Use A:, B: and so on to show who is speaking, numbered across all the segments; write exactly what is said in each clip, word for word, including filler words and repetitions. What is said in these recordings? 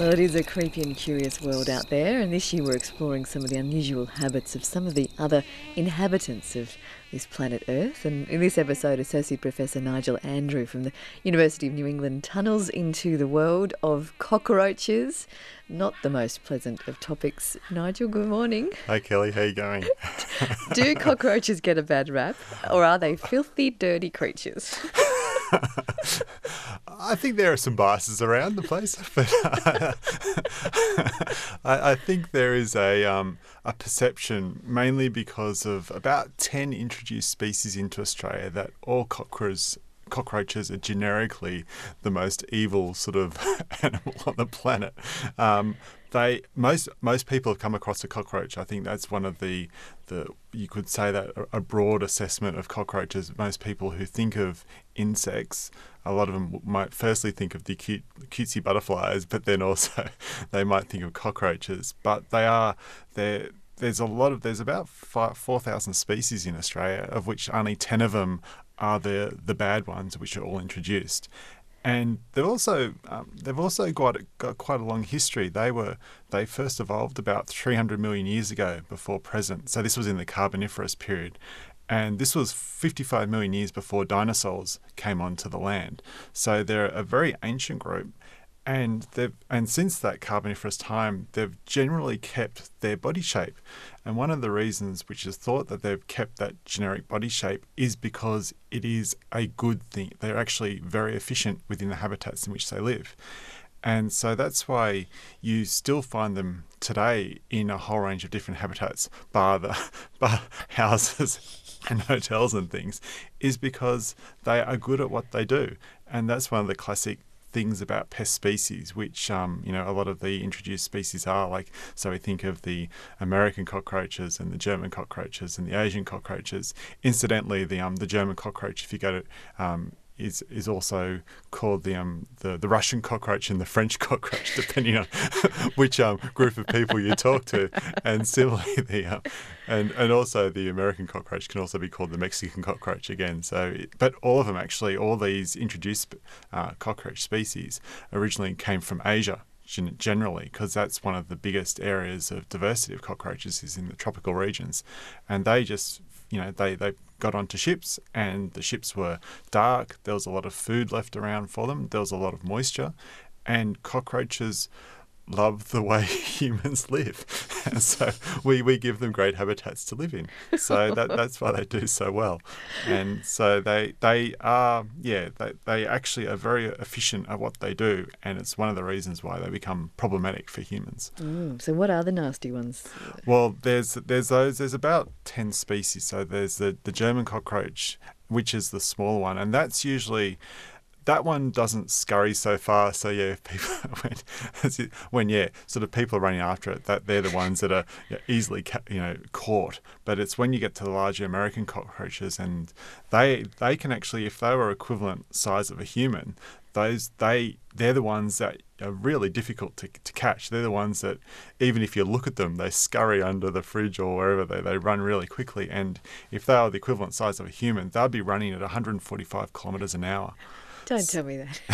A: Well, it is a creepy and curious world out there, and this year we're exploring some of the unusual habits of some of the other inhabitants of this planet Earth. And in this episode, Associate Professor Nigel Andrew from the University of New England tunnels into the world of cockroaches. Not the most pleasant of topics. Nigel, good morning.
B: Hi Kelly, how you going?
A: Do cockroaches get a bad rap, or are they filthy, dirty creatures?
B: I think there are some biases around the place, but I, I think there is a um, a perception, mainly because of about ten introduced species into Australia, that all cockroaches cockroaches are generically the most evil sort of animal on the planet. Um, they most most people have come across a cockroach. I think that's one of the the you could say that a, a broad assessment of cockroaches. Most people who think of insects, a lot of them might firstly think of the cute cutesy butterflies, but then also they might think of cockroaches. But they are they're there's a lot of there's about four thousand species in Australia, of which only ten of them are the the bad ones, which are all introduced. And they've also um, they've also got, got quite a long history. They were they first evolved about three hundred million years ago before present. So this was in the Carboniferous period, and this was fifty-five million years before dinosaurs came onto the land. So they're a very ancient group. And they've and since that Carboniferous time, they've generally kept their body shape. And one of the reasons which is thought that they've kept that generic body shape is because it is a good thing. They're actually very efficient within the habitats in which they live. And so that's why you still find them today in a whole range of different habitats, bar the bar houses and hotels and things, is because they are good at what they do. And that's one of the classic things about pest species, which um, you know a lot of the introduced species are like. So we think of the American cockroaches and the German cockroaches and the Asian cockroaches. Incidentally, the um the German cockroach, if you go to um, is is also called the um the, the Russian cockroach and the French cockroach, depending on which um group of people you talk to. And similarly, the um, and and also the American cockroach can also be called the Mexican cockroach again. So, but all of them actually, all these introduced uh, cockroach species originally came from Asia. Generally, because that's one of the biggest areas of diversity of cockroaches is in the tropical regions, and they just you know they they got onto ships, and the ships were dark. There was a lot of food left around for them. There was a lot of moisture, and cockroaches love the way humans live. And so we, we give them great habitats to live in. So that that's why they do so well. And so they they are, yeah, they, they actually are very efficient at what they do. And it's one of the reasons why they become problematic for humans.
A: Mm, so what are the nasty ones?
B: Well, there's there's those, there's about ten species. So there's the, the German cockroach, which is the smaller one. And that's usually... That one doesn't scurry so far, so yeah, if people when, when yeah, sort of people are running after it, that they're the ones that are you know, easily you know caught. But it's when you get to the larger American cockroaches, and they they can actually, if they were equivalent size of a human, those they they're the ones that are really difficult to to catch. They're the ones that even if you look at them, they scurry under the fridge or wherever they they run really quickly. And if they are the equivalent size of a human, they'll be running at one hundred forty-five kilometres an hour.
A: Don't tell me that.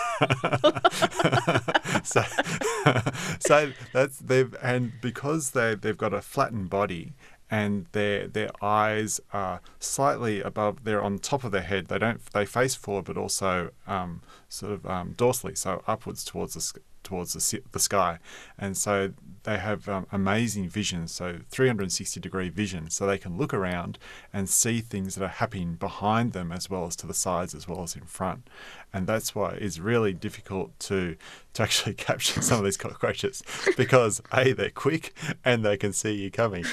B: so, so that's they've and because they they've got a flattened body and their their eyes are slightly above, they're on top of their head. They don't they face forward, but also um, sort of um, dorsally, so upwards towards the towards the, the sky, and so they have um, amazing vision, so three hundred sixty degree vision, so they can look around and see things that are happening behind them as well as to the sides as well as in front. And that's why it's really difficult to to actually capture some of these cockroaches, because A, they're quick and they can see you coming.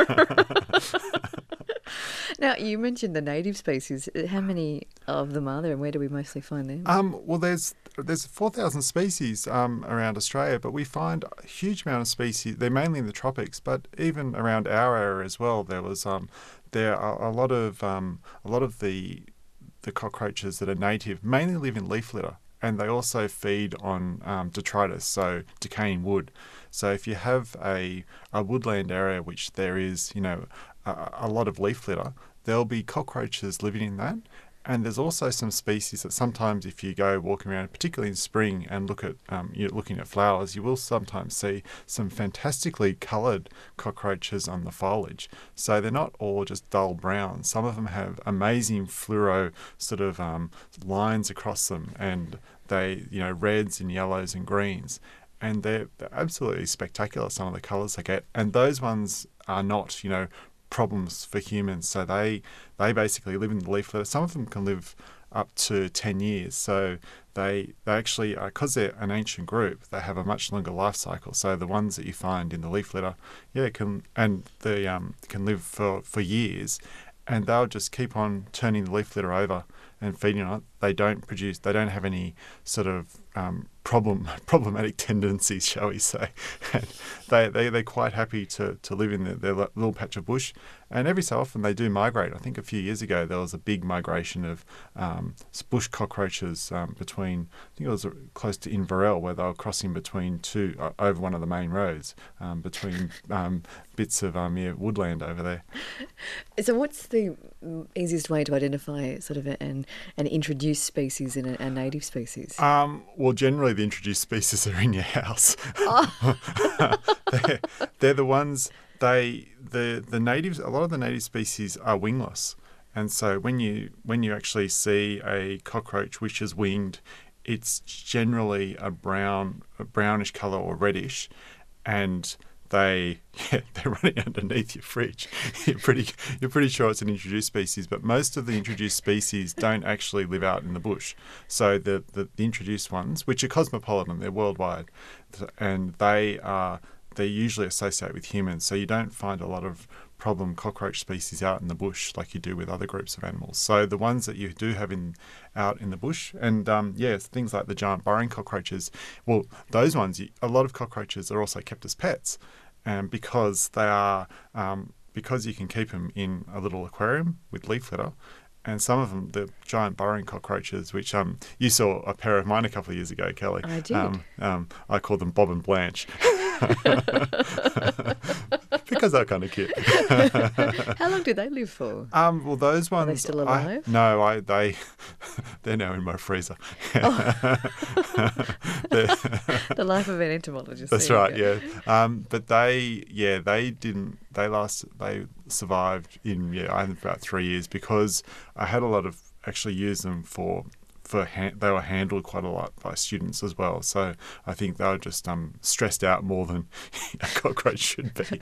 A: Now, you mentioned the native species. How many of them are there, and where do we mostly find them?
B: Um, well, there's there's four thousand species um, around Australia, but we find a huge amount of species. They're mainly in the tropics, but even around our area as well. There was um, there are a lot of um, a lot of the the cockroaches that are native mainly live in leaf litter, and they also feed on um, detritus, so decaying wood. So if you have a a woodland area which there is, you know, a, a lot of leaf litter, there'll be cockroaches living in that. And there's also some species that sometimes if you go walking around, particularly in spring, and look at um, you're looking at flowers, you will sometimes see some fantastically coloured cockroaches on the foliage. So they're not all just dull brown. Some of them have amazing fluoro sort of um, lines across them, and they, you know, reds and yellows and greens. And they're, they're absolutely spectacular, some of the colours they get. And those ones are not, you know, problems for humans. So they they basically live in the leaf litter. Some of them can live up to ten years. So they they actually, because they're an ancient group, they have a much longer life cycle. So the ones that you find in the leaf litter, yeah, can and they um, can live for, for years, and they'll just keep on turning the leaf litter over and feeding on it. They don't produce, they don't have any sort of um, problem problematic tendencies, shall we say. And they, they, they're quite happy to, to live in their, their little patch of bush. And every so often they do migrate. I think a few years ago there was a big migration of um, bush cockroaches um, between, I think it was close to Inverell, where they were crossing between two, uh, over one of the main roads, um, between um, bits of um, yeah, woodland over there.
A: So what's the easiest way to identify sort of an, an introduced species and a, a native species?
B: Um, well, generally the introduced species are in your house.
A: Oh.
B: they're, they're the ones, they the the natives, a lot of the native species are wingless. And so when you when you actually see a cockroach which is winged, it's generally a brown, a brownish colour or reddish, and they yeah, they're running underneath your fridge. You're pretty you're pretty sure it's an introduced species, but most of the introduced species don't actually live out in the bush. So the, the, the introduced ones, which are cosmopolitan, they're worldwide, and they are they usually associate with humans. So you don't find a lot of problem cockroach species out in the bush like you do with other groups of animals. So the ones that you do have in out in the bush, and um, yes, things like the giant burrowing cockroaches, well, those ones, a lot of cockroaches are also kept as pets, um, because they are um, because you can keep them in a little aquarium with leaf litter. And some of them, the giant burrowing cockroaches, which um, you saw a pair of mine a couple of years ago, Kelly.
A: I did.
B: Um, um, I call them Bob and Blanche. Because they're kind of cute.
A: How long do they live for?
B: Um, well, those ones.
A: Are they still alive?
B: I, no, I they they're now in my freezer.
A: Oh. The life of an entomologist.
B: That's
A: there you
B: right.
A: go.
B: Yeah. Um, but they, yeah, they didn't. They last. They survived in yeah, I think about three years because I had a lot of actually used them for. For ha- they were handled quite a lot by students as well, so I think they were just um, stressed out more than a cockroach should be.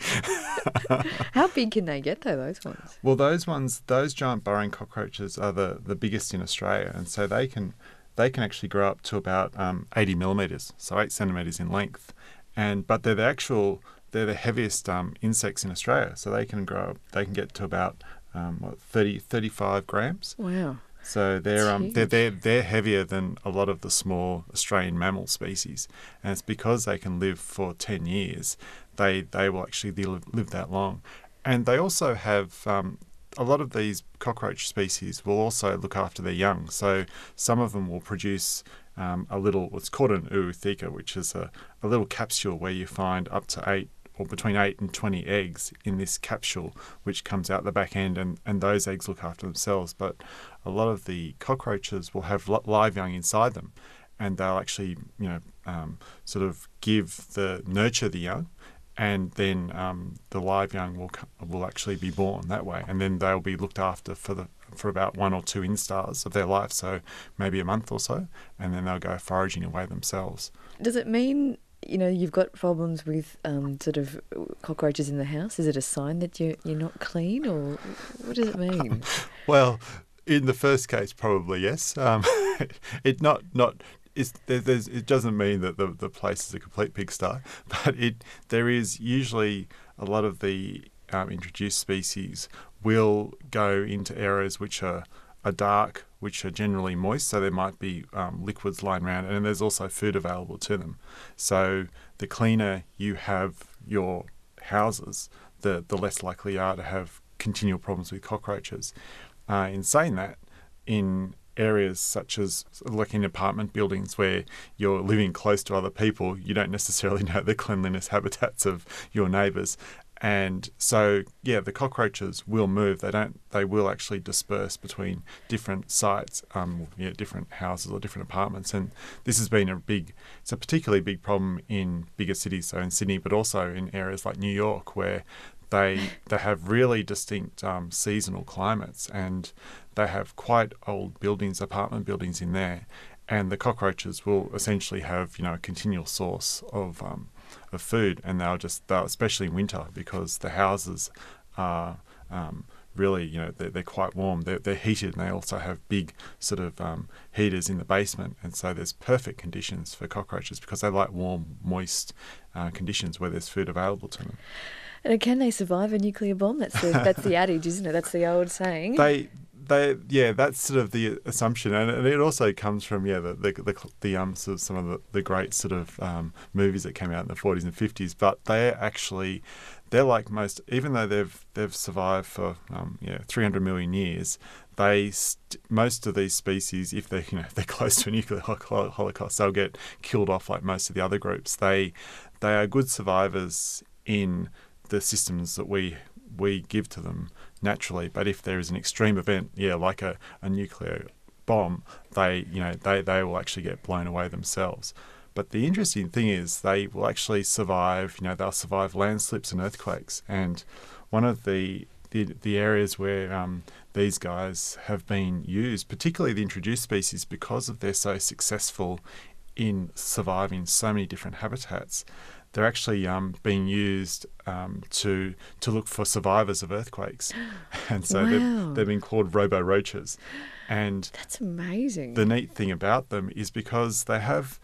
A: How big can they get though, those ones?
B: Well, those ones, those giant burrowing cockroaches are the, the biggest in Australia, and so they can they can actually grow up to about um, eighty millimetres, so eight centimetres in length, and but they're the actual they're the heaviest um, insects in Australia, so they can grow up, they can get to about um, what, thirty, thirty-five grams.
A: Wow.
B: So they're
A: That's
B: um
A: huge.
B: they're, they're they're heavier than a lot of the small Australian mammal species, and it's because they can live for ten years. They they will actually live, live that long, and they also have um, a lot of these cockroach species will also look after their young. So some of them will produce um, a little, what's called an ootheca, which is a, a little capsule where you find up to eight or between eight and twenty eggs in this capsule, which comes out the back end, and, and those eggs look after themselves. But a lot of the cockroaches will have li- live young inside them, and they'll actually, you know, um, sort of give the nurture the young, and then um, the live young will co- will actually be born that way, and then they'll be looked after for the for about one or two instars of their life, so maybe a month or so, and then they'll go foraging away themselves.
A: Does it mean, you know, you've got problems with um, sort of cockroaches in the house? Is it a sign that you're, you're not clean, or what does it mean?
B: Well, in the first case, probably yes. Um, it not not it's, there, there's, it doesn't mean that the, the place is a complete pigsty, but it there is usually a lot of the um, introduced species will go into areas which are, are dark, which are generally moist, so there might be um, liquids lying around, and there's also food available to them. So the cleaner you have your houses, the, the less likely you are to have continual problems with cockroaches. Uh, in saying that, in areas such as like in apartment buildings where you're living close to other people, you don't necessarily know the cleanliness habitats of your neighbours, And so, yeah, the cockroaches will move. They don't. They will actually disperse between different sites, um, yeah, different houses or different apartments. And this has been a big. It's a particularly big problem in bigger cities, so in Sydney, but also in areas like New York, where they they have really distinct um, seasonal climates, and they have quite old buildings, apartment buildings in there, and the cockroaches will essentially have, you know, a continual source of um, of food, and they'll just, they'll, especially in winter, because the houses are um, really, you know, they're, they're quite warm. They're, they're heated, and they also have big sort of um, heaters in the basement, and so there's perfect conditions for cockroaches because they like warm, moist uh, conditions where there's food available to them.
A: And can they survive a nuclear bomb? That's the, that's the adage, isn't it? That's the old saying.
B: They They, yeah, that's sort of the assumption, and it also comes from, yeah, the the, the, the um sort of some of the, the great sort of um, movies that came out in the forties and fifties. But they're actually, they're like most, even though they've they've survived for um yeah three hundred million years, they st- most of these species, if they you know if they're close to a nuclear hol- holocaust, they'll get killed off like most of the other groups. They they are good survivors in the systems that we we give to them naturally, but if there is an extreme event, yeah, like a, a nuclear bomb, they you know they, they will actually get blown away themselves. But the interesting thing is they will actually survive, you know, they'll survive landslips and earthquakes. And one of the the, the areas where um, these guys have been used, particularly the introduced species, because of they're so successful in surviving so many different habitats, they're actually um, being used um, to to look for survivors of earthquakes, and so
A: wow.
B: they've, they've been called robo-roaches. And
A: that's amazing.
B: The neat thing about them is because they have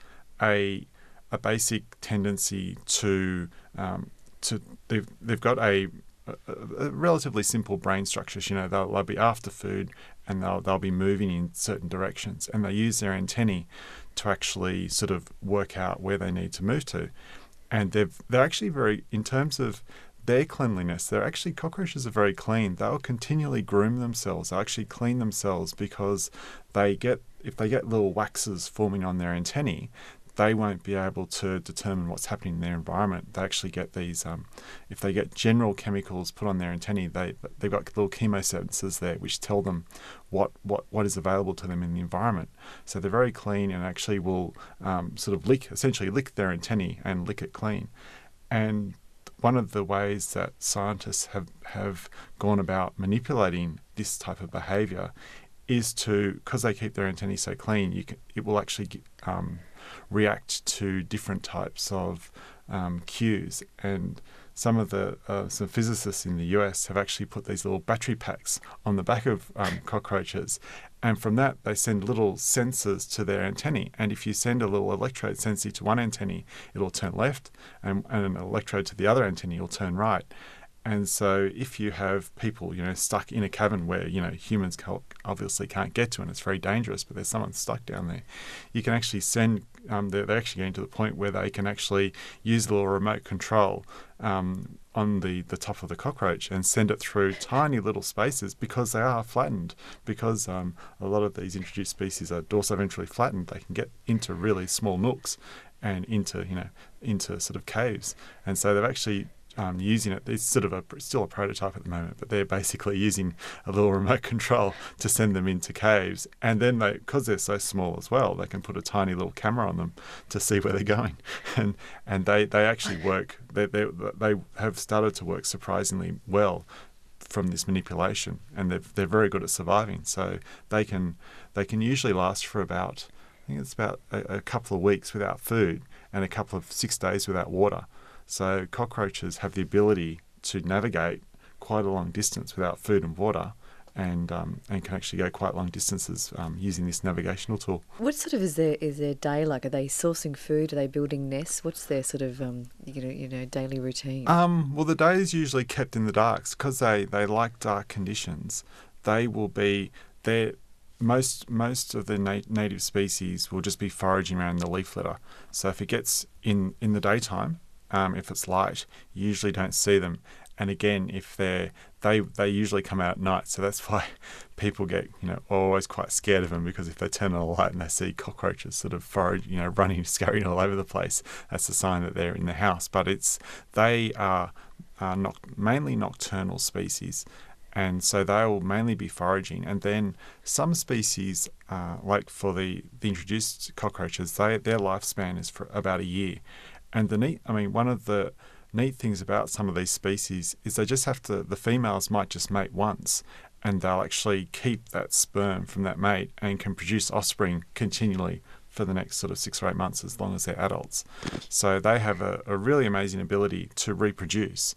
B: a a basic tendency to um, to they've they've got a, a, a relatively simple brain structures. You know, they'll, they'll be after food, and they'll they'll be moving in certain directions, and they use their antennae to actually sort of work out where they need to move to. And they've, they're actually very, in terms of their cleanliness, they're actually, cockroaches are very clean. They'll continually groom themselves. They'll actually clean themselves because they get, if they get little waxes forming on their antennae, they won't be able to determine what's happening in their environment. They actually get these, um, if they get general chemicals put on their antennae, they, they've got little chemosensors there which tell them what, what, what is available to them in the environment. So they're very clean and actually will um, sort of lick, essentially lick their antennae and lick it clean. And one of the ways that scientists have, have gone about manipulating this type of behaviour is to, because they keep their antennae so clean, you can, it will actually um, react to different types of um, cues. And some of the uh, some physicists in the U S have actually put these little battery packs on the back of um, cockroaches, and from that they send little sensors to their antennae. And if you send a little electrode sensor to one antennae, it'll turn left, and, and an electrode to the other antennae will turn right. And so if you have people, you know, stuck in a cavern where, you know, humans obviously can't get to, and it's very dangerous, but there's someone stuck down there, you can actually send, um, they're, they're actually getting to the point where they can actually use a little remote control um, on the, the top of the cockroach and send it through tiny little spaces, because they are flattened, because um, a lot of these introduced species are dorsoventrally flattened. They can get into really small nooks and into, you know, into sort of caves. And so they've actually Um, using it, it's sort of a, still a prototype at the moment, but they're basically using a little remote control to send them into caves. And then they, because they're so small as well, they can put a tiny little camera on them to see where they're going. And and they, they actually work, they, they, they have started to work surprisingly well from this manipulation, and they're, they're very good at surviving. So they can, they can usually last for about, I think it's about a, a couple of weeks without food and a couple of six days without water. So cockroaches have the ability to navigate quite a long distance without food and water, and um, and can actually go quite long distances um, using this navigational tool.
A: What sort of is their is their day like? Are they sourcing food? Are they building nests? What's their sort of um, you know you know daily routine?
B: Um, well, the day is usually kept in the dark because they, they like dark conditions. They will be there. Most most of the nat- native species will just be foraging around the leaf litter. So if it gets in in the daytime, Um, if it's light, you usually don't see them. And again, if they're they they usually come out at night, so that's why people get you know always quite scared of them, because if they turn on a light and they see cockroaches sort of forage, you know, running, scurrying all over the place, that's a sign that they're in the house. But it's they are, are not mainly nocturnal species, and so they will mainly be foraging. And then some species, uh, like for the, the introduced cockroaches, they their lifespan is for about a year. And the neat, I mean, one of the neat things about some of these species is they just have to, the females might just mate once, and they'll actually keep that sperm from that mate and can produce offspring continually for the next sort of six or eight months as long as they're adults. So they have a, a really amazing ability to reproduce.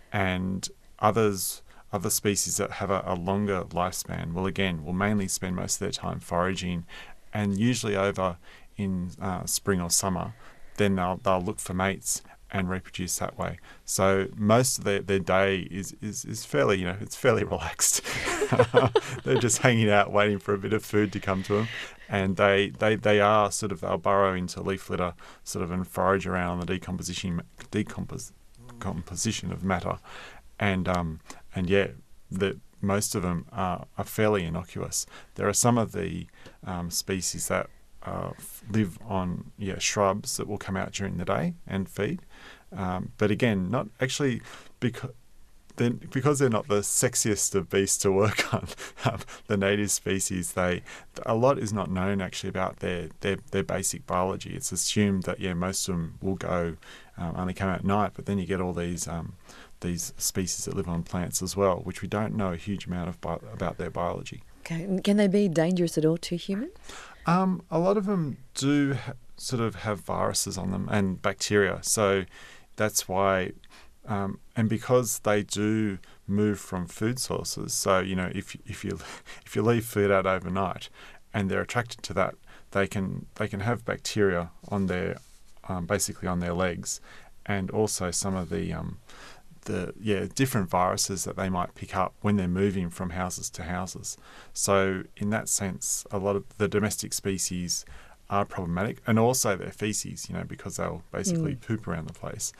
B: And others, other species that have a, a longer lifespan will again, will mainly spend most of their time foraging, and usually over in uh, spring or summer, then they'll, they'll look for mates and reproduce that way. So most of their, their day is, is, is fairly, you know, it's fairly relaxed. They're just hanging out waiting for a bit of food to come to them. And they, they, they are sort of, they'll burrow into leaf litter sort of and forage around on the decomposition, decompos, composition of matter. And, um, and yeah, the, most of them are, are fairly innocuous. There are some of the um, species that Uh, live on yeah shrubs that will come out during the day and feed, um, but again, not actually because then because they're not the sexiest of beasts to work on. Um, the native species, they a lot is not known actually about their their, their basic biology. It's assumed that yeah most of them will go um, only come out at night, but then you get all these um, these species that live on plants as well, which we don't know a huge amount of bi- about their biology.
A: Okay, and can they be dangerous at all to humans?
B: Um, a lot of them do ha- sort of have viruses on them and bacteria, so that's why, um, and because they do move from food sources. So you know, if if you if you leave food out overnight, and they're attracted to that, they can they can have bacteria on their, um, basically on their legs, and also some of the um, the yeah different viruses that they might pick up when they're moving from houses to houses. So in that sense, a lot of the domestic species are problematic, and also their feces, you know, because they'll basically mm. poop around the place.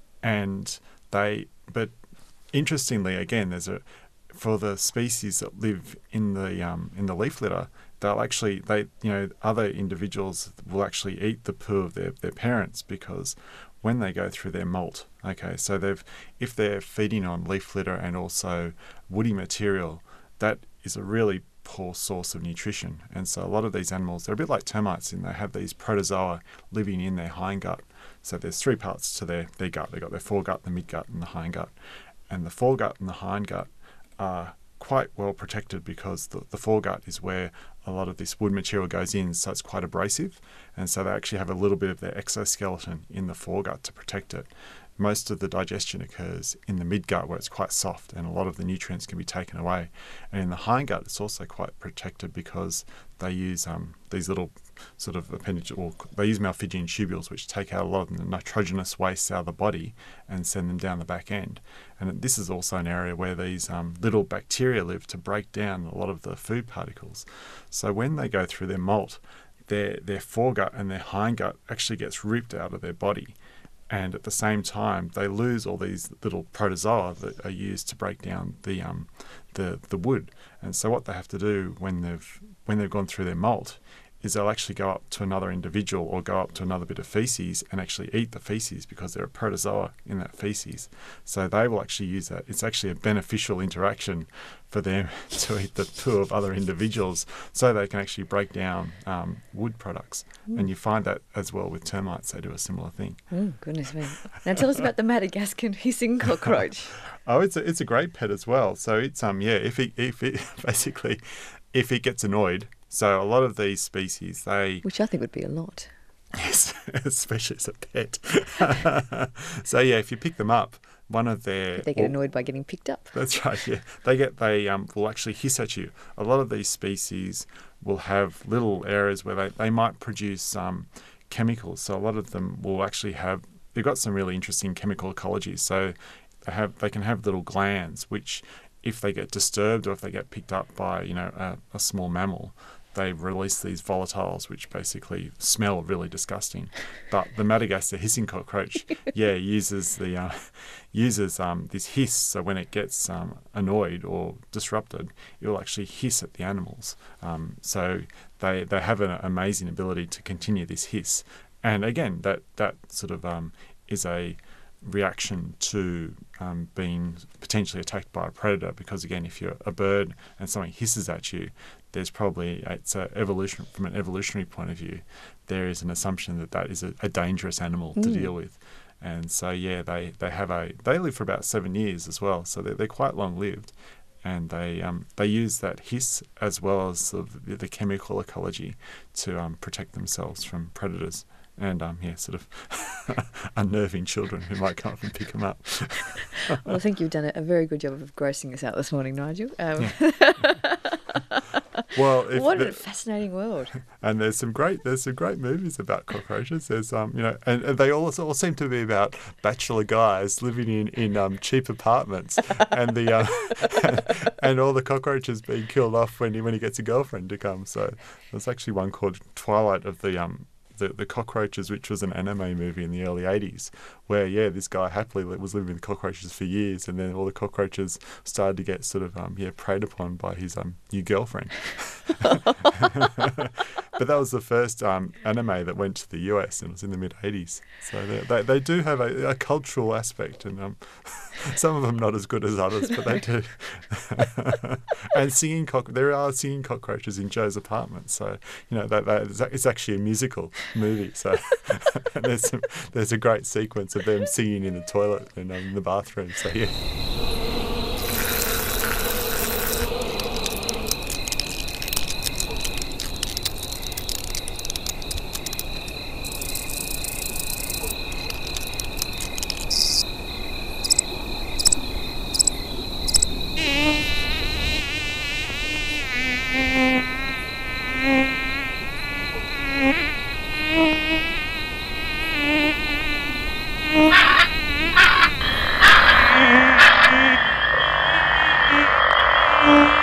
B: And they, but interestingly, again, there's a for the species that live in the um, in the leaf litter, they'll actually they you know other individuals will actually eat the poo of their their parents, because when they go through their molt, okay, so they've if they're feeding on leaf litter and also woody material, that is a really poor source of nutrition. And so a lot of these animals, they're a bit like termites in they have these protozoa living in their hindgut. So there's three parts to their, their gut. They've got their foregut, the midgut, and the hindgut. And the foregut and the hindgut are quite well protected, because the, the foregut is where a lot of this wood material goes in, so it's quite abrasive, and so they actually have a little bit of their exoskeleton in the foregut to protect it. Most of the digestion occurs in the midgut, where it's quite soft and a lot of the nutrients can be taken away. And in the hindgut, it's also quite protected, because they use um, these little sort of appendage, or they use Malpighian tubules, which take out a lot of the nitrogenous wastes out of the body and send them down the back end. And this is also an area where these um, little bacteria live to break down a lot of the food particles. So when they go through their molt, their their foregut and their hindgut actually gets ripped out of their body. And at the same time, they lose all these little protozoa that are used to break down the um, the the wood. And so what they have to do when they've when they've gone through their molt is they'll actually go up to another individual or go up to another bit of feces and actually eat the feces, because there are protozoa in that feces. So they will actually use that. It's actually a beneficial interaction for them to eat the poo of other individuals, so they can actually break down um, wood products. Mm. And you find that as well with termites, they do a similar thing.
A: Oh, goodness me. Now tell us about the Madagascan hissing cockroach.
B: Oh, it's a, it's a great pet as well. So it's, um yeah, if it, if it basically, if it gets annoyed, so a lot of these species, they...
A: Which I think would be a lot.
B: Yes, especially as a pet. So yeah, if you pick them up, one of their...
A: They get annoyed by getting picked up.
B: That's right, yeah. They get they um will actually hiss at you. A lot of these species will have little areas where they, they might produce um chemicals. So a lot of them will actually have... They've got some really interesting chemical ecologies. So they have they can have little glands, which if they get disturbed or if they get picked up by, you know, a, a small mammal, they release these volatiles which basically smell really disgusting. But the Madagascar hissing cockroach, yeah, uses the uh, uses um, this hiss. So when it gets um, annoyed or disrupted, it will actually hiss at the animals. Um, so they they have an amazing ability to continue this hiss. And again, that that sort of um, is a reaction to um, being potentially attacked by a predator, because again, if you're a bird and something hisses at you, there's probably, it's a evolution from an evolutionary point of view, there is an assumption that that is a, a dangerous animal mm. to deal with. And so yeah, they, they have a they live for about seven years as well, so they're, they're quite long lived, and they um, they use that hiss as well as sort of the, the chemical ecology to um, protect themselves from predators. And um, yeah, sort of unnerving children who might come up and pick them up.
A: Well, I think you've done a, a very good job of grossing us out this morning, Nigel. Um,
B: yeah. Well, if
A: what
B: the,
A: a fascinating world!
B: And there's some great there's some great movies about cockroaches. There's um you know, and, and they all all seem to be about bachelor guys living in in um, cheap apartments, and the um, and all the cockroaches being killed off when he when he gets a girlfriend to come. So there's actually one called Twilight of the um. The, the Cockroaches, which was an anime movie in the early eighties, where, yeah, this guy happily was living with cockroaches for years, and then all the cockroaches started to get sort of, um, yeah, preyed upon by his um, new girlfriend. But that was the first um, anime that went to the U S, and it was in the mid-eighties. So they, they, they do have a, a cultural aspect, and um, some of them not as good as others, but they do. And singing cock there are singing cockroaches in Joe's apartment, so you know that, that it's actually a musical movie. So and there's some, there's a great sequence of them singing in the toilet and um, in the bathroom. So yeah.
C: Thank you.